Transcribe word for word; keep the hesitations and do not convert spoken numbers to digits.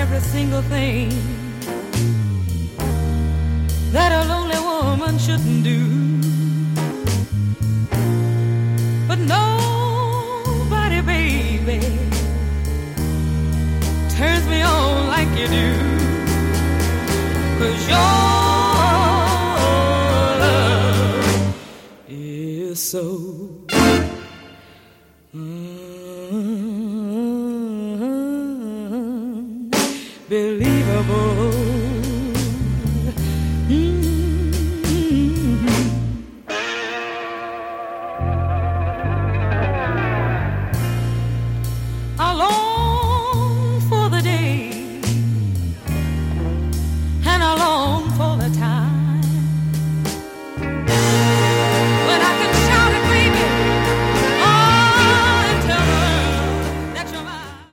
every single thing that a lonely woman shouldn't do. But nobody, baby, turns me on like you do. 'Cause your love is so unbelievable.